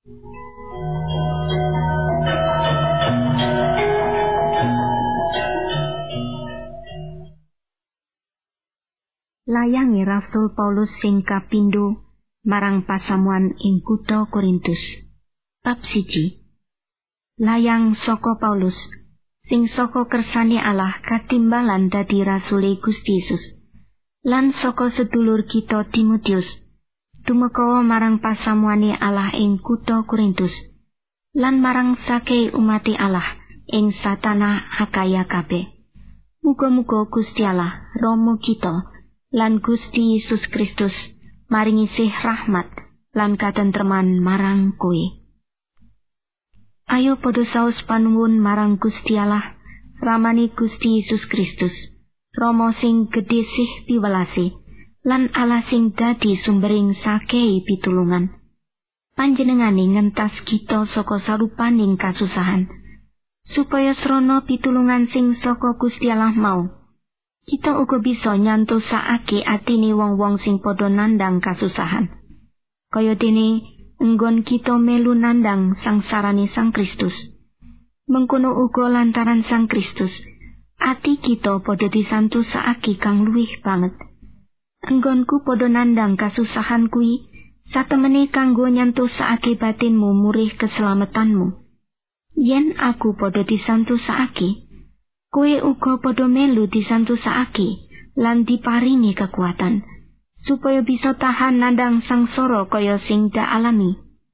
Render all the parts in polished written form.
Layange Rasul Paulus sing kapindho marang pasamuan ing kutha Korintus. Bab 1. Layang saka Paulus sing saka kersane Allah katimbalan dadi rasule Gusti Yesus, lan saka sedulur kita Timotius tumeka marang pasamuane Allah ing kutha Korintus, lan marang sake umate Allah ing satanah Akaya kabeh. Muga-muga Gusti Allah Rama kita lan Gusti Yesus Kristus maringi sih rahmat lan katentreman marang kowe. Ayo padha saos panuwun marang Gusti Allah, ramane Gusti Yesus Kristus, Rama sing gedhe sih piwelase, lan Allah sing dadi sumbering sakehe pitulungan. Panjenengane ngentas kita saka sarupaning kasusahan, supaya srana pitulungan sing saka Gusti Allah mau, kita uga bisa nyantosake atine wong-wong sing padha nandhang kasusahan. Kaya dene enggon kita melu nandhang sangsarane Sang Kristus. Mengkono uga lantaran Sang Kristus, ati kita padha disantosake kang luwih banget. Enggonku padha nandhang kasusahan kuwi satemene kanggo nyantosake batinmu murih keselamatanmu. Yen aku padha disantosake, kowe uga padha melu disantosake lan diparingi kekuatan, supaya bisa tahan nandhang sangsara kaya sing dak alami.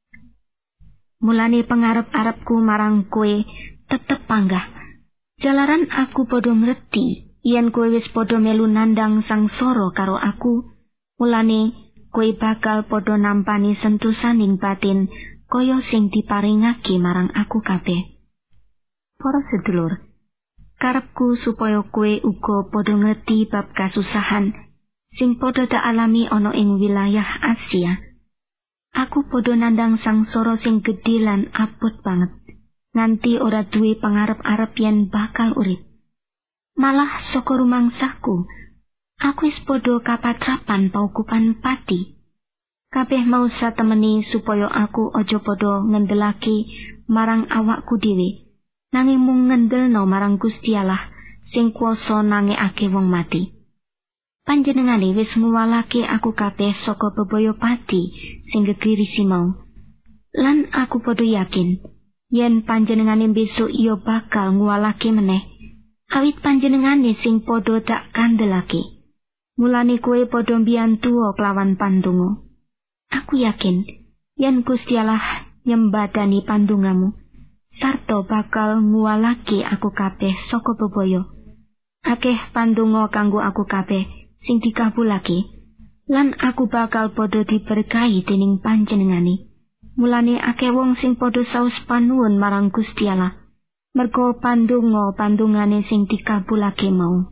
Mulane pangarep-arepku marang kowe tetep panggah, jalaran aku padha ngerti yen kowe wis padha melu nandhang sangsara karo aku. Mulane kowe bakal padha nampani sentosaning batin kaya sing diparingake marang aku kabeh. Para sedulur, karepku supaya kowe uga padha ngerti bab kasusahan sing padha dak alami ana ing wilayah Asia. Aku padha nandhang sangsara sing gedhe lan abot banget, nganti ora duwe pangarep-arep yen bakal urip. Malah saka rumangsaku, aku wis padha kapatrapan paukupan pati. Kabeh mau satemene supaya aku aja padha ngendelake marang awakku dhewe, nanging mung ngendelno marang Gusti Allah sing kuwasa nangekake wong mati. Panjenengane wis nguwalake aku kabeh saka bebaya pati sing gegirisi mau, lan aku padha yakin yen panjenengane besok iya bakal nguwalake meneh, awit panjenengane sing padha dak kandelake. Mulane kowe padha mbiyantu kelawan pandonga. Aku yakin yen Gusti Allah nyembadani pandongamu, sarta bakal nguwalake aku kabeh saka bebaya. Akeh pandonga kanggo aku kabeh sing dikabulake, lan aku bakal padha diberkahi dening panjenengane. Mulane akeh wong sing padha saos panuwun marang Gusti Allah, merga pandonga-pandongane sing dikabulake mau.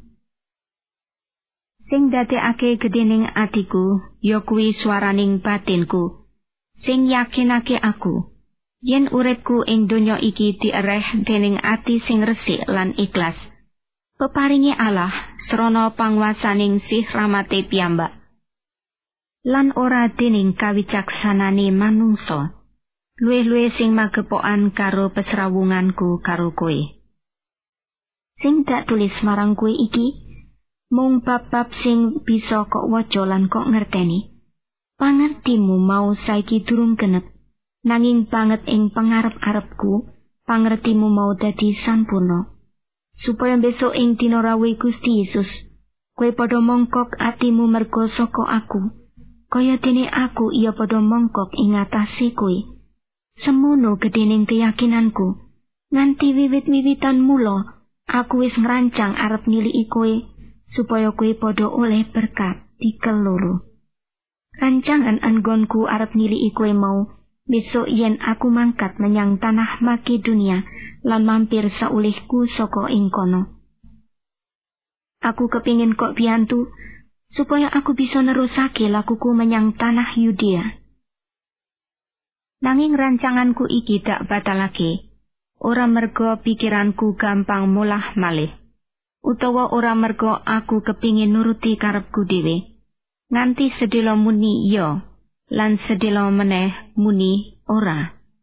Sing dadekake gedening atiku ya kuwi swaraning batinku, sing yakinake aku yen uripku ing donya iki diereh dening ati sing resik lan ikhlas, peparingi Allah srana panguwasaning sih rahmate piyambak, lan ora dening kawicaksanane manungsa, luwih-luwih sing magepokan karo pesrawunganku karo kowe. Sing dak tulis marang kowe iki mung bab-bab sing bisa kok waca lan kok ngerteni. Pangertimu mau saiki durung genep, nanging banget ing pangarep-arepku pangertimu mau dadi sampurna, supaya besok ing dina rawuh Gusti Yesus kowe padha mongkok atimu merga saka aku, kaya dene aku iya padha mongkok ing atase kowe. Semono gedening keyakinanku, nganti wiwit-wiwitan mula aku wis ngrancang arep niliki kowe supaya kowe padha oleh berkat dikeloro. Rancangan anggonku arep niliki kowe mau besok yen aku mangkat menyang tanah Makedonia lan mampir saulihku saka ing kono. Aku kepingin kok biyantu supaya aku bisa nerusake lakuku menyang tanah Yudea. Nanging rancanganku iki dak batalake, ora merga pikiranku gampang mulah malih, utawa ora merga aku kepingin nuruti karepku dhewe, nganti sedelo muni iya lan sedelo meneh muni ora.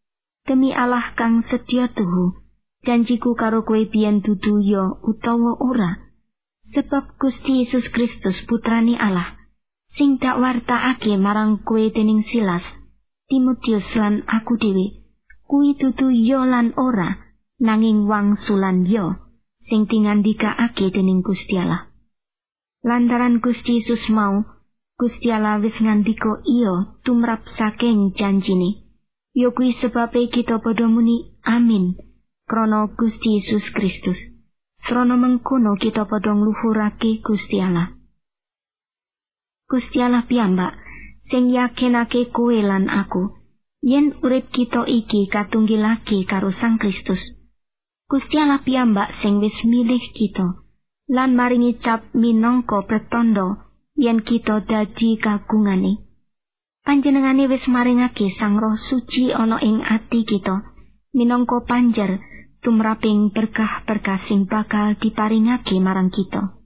demi Allah kang sedya tuhu, janjiku karo kowe biyen dudu ya utawa ora. Sebab Gusti Yesus Kristus putrane Allah, sing dak wartakake marang kowe dening Silas, Timotius lan aku dhewe, kuwi dudu ya lan ora, nanging wangsulan ya, sing tingandikaake dening Gusti Allah. Lantaran Gusti Yesus mau, Gusti Allah wis ngandika iya tumrap saking janjine. Ya kuwi sebabe kita padha muni amin, krana Gusti Yesus Kristus. Srana mengkono kita padha ngluhurake Gusti Allah. Gusti Allah piyambak sing yakinake kowe lan aku, yen urip kita iki katunggilake karo Sang Kristus. Gusti Allah piyambak sing wis milih kita lan maringi cap minangka pretanda yen kita dadi kagungane. Panjenengane wis maringake Sang Roh Suci ana ing ati kita minangka panjer tumraping berkah-berkah sing bakal diparingake marang kita.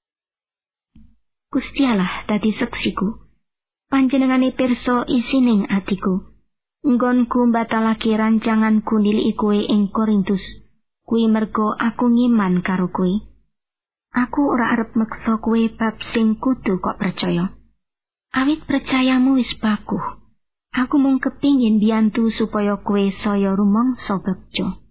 Gusti Allah dadi seksiku. Panjenengane pirsa isining atiku. Nggonku mbatalake rancanganku niliki kowe ing Korintus. Kuwi merga aku ngiman karo kowe. Aku ora arep meksa kowe bab sing kudu kok percaya. Awit percayamu wis bakuh. Aku mung kepingin biyantu supaya kowe saya rumangsa begja.